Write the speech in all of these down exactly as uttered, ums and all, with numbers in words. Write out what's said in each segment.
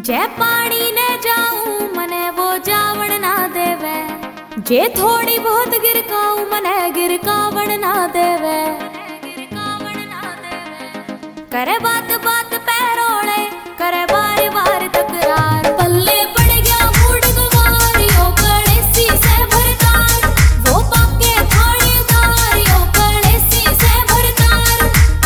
जे पानी ने जाऊं मने वो जावण ना देवे, जे थोड़ी बहुत गिरकाऊं मने गिरकावण ना देवे। करे बात बात पैरोड़े, करे बारी बारी तकरार, पल्ले पड़ गया मूड गुमारियों कड़ेसी से भरतार, वो पाके थानेदारियों कड़ेसी से भरतार।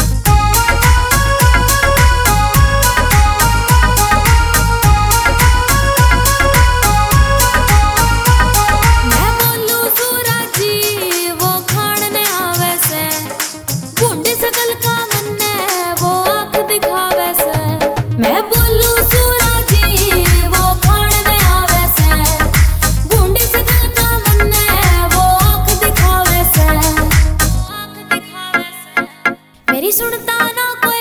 मैं बोलूं सूरजी वो खाने आवे से, बूंदी सकल का मन्ने वो आँख दिखावे से। मैं बोलूं सूरजी वो खाने आवे से, बूंदी सकल का मन्ने वो आँख दिखावे से। मेरी सुनता ना कोई